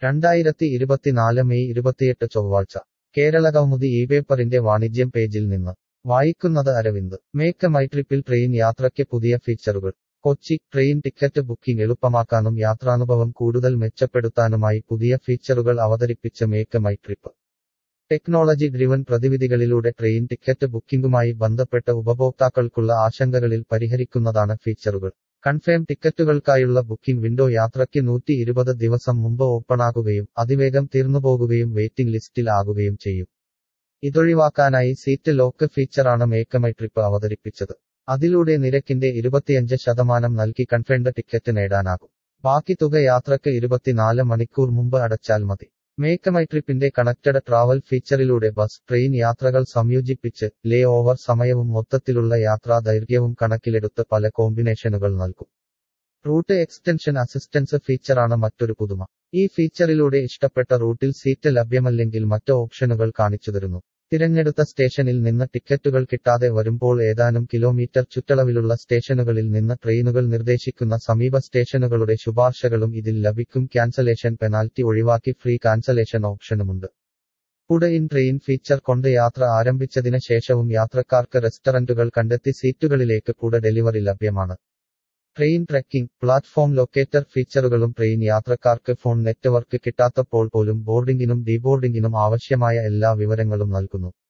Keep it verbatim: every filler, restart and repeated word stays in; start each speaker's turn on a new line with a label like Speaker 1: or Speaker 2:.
Speaker 1: രണ്ടായിരത്തി ഇരുപത്തിനാല് മെയ് ഇരുപത്തിയെട്ട് ചൊവ്വാഴ്ച കേരള കൗമുദി ഈ പേപ്പറിന്റെ വാണിജ്യം പേജിൽ നിന്ന് വായിക്കുന്നത് അരവിന്ദ് മേക്ക് മൈ ട്രിപ്പിൽ ട്രെയിൻ യാത്രയ്ക്ക് പുതിയ ഫീച്ചറുകൾ കൊച്ചി ട്രെയിൻ ടിക്കറ്റ് ബുക്കിംഗ് എളുപ്പമാക്കാനും യാത്രാനുഭവം കൂടുതൽ മെച്ചപ്പെടുത്താനുമായി പുതിയ ഫീച്ചറുകൾ അവതരിപ്പിച്ച് make my trip technology driven പ്രതിവിധികളിലൂടെ ട്രെയിൻ ടിക്കറ്റ് ബുക്കിംഗുമായി ബന്ധപ്പെട്ട ഉപഭോക്താക്കൾക്കുള്ള ആശങ്കകളിൽ പരിഹരിക്കുന്നതാണ് ഫീച്ചറുകൾ കൺഫേം ടിക്കറ്റുകൾക്കായുള്ള ബുക്കിംഗ് വിൻഡോ യാത്രയ്ക്ക് നൂറ്റി ഇരുപത് ദിവസം മുമ്പ് ഓപ്പണാകുകയും അതിവേഗം തീർന്നുപോകുകയും വെയിറ്റിംഗ് ലിസ്റ്റിൽ ആകുകയും ചെയ്യും ഇതൊഴിവാക്കാനായി സീറ്റ് ലോക്ക് ഫീച്ചറാണ് മേക്ക് മൈ ട്രിപ്പ് അവതരിപ്പിച്ചത് അതിലൂടെ നിരക്കിന്റെ ഇരുപത്തിയഞ്ച് ശതമാനം നൽകി കൺഫേംഡ് ടിക്കറ്റ് നേടാനാകും ബാക്കി തുക യാത്രയ്ക്ക് ഇരുപത്തിനാല് മണിക്കൂർ മുമ്പ് അടച്ചാൽ മതി മേക്ക് മൈ ട്രിപ്പിന്റെ കണക്റ്റഡ് ട്രാവൽ ഫീച്ചറിലൂടെ ബസ് ട്രെയിൻ യാത്രകൾ സംയോജിപ്പിച്ച് ലേ ഓവർ സമയവും മൊത്തത്തിലുള്ള യാത്രാ ദൈർഘ്യവും കണക്കിലെടുത്ത് പല കോമ്പിനേഷനുകൾ നൽകും റൂട്ട് എക്സ്റ്റൻഷൻ അസിസ്റ്റൻസ് ഫീച്ചറാണ് മറ്റൊരു പുതുമ ഈ ഫീച്ചറിലൂടെ ഇഷ്ടപ്പെട്ട റൂട്ടിൽ സീറ്റ് ലഭ്യമല്ലെങ്കിൽ മറ്റ് ഓപ്ഷനുകൾ കാണിച്ചുതരുന്നു തിരഞ്ഞെടുത്ത സ്റ്റേഷനിൽ നിന്ന് ടിക്കറ്റുകൾ കിട്ടാതെ വരുമ്പോൾ ഏതാനും കിലോമീറ്റർ ചുറ്റളവിലുള്ള സ്റ്റേഷനുകളിൽ നിന്ന് ട്രെയിനുകൾ നിർദ്ദേശിക്കുന്ന സമീപ സ്റ്റേഷനുകളുടെ ശുപാർശകളും ഇതിൽ ലഭിക്കും ക്യാൻസലേഷൻ പെനാൽറ്റി ഒഴിവാക്കി ഫ്രീ കാൻസലേഷൻ ഓപ്ഷനുമുണ്ട് പുഡ് ഇൻ ട്രെയിൻ ഫീച്ചർ കൊണ്ട് യാത്ര ആരംഭിച്ചതിന് ശേഷവും യാത്രക്കാർക്ക് റെസ്റ്റോറന്റുകൾ കണ്ടെത്തി സീറ്റുകളിലേക്ക് പുഡ് ഡെലിവറി ലഭ്യമാണ് ട്രെയിൻ ട്രെക്കിംഗ് പ്ലാറ്റ്ഫോം ലൊക്കേറ്റർ ഫീച്ചറുകളും ട്രെയിൻ യാത്രക്കാർക്ക് ഫോൺ നെറ്റ്വർക്ക് കിട്ടാത്തപ്പോൾ പോലും ബോർഡിംഗിനും ഡീബോർഡിംഗിനും ആവശ്യമായ എല്ലാ വിവരങ്ങളും നൽകുന്നു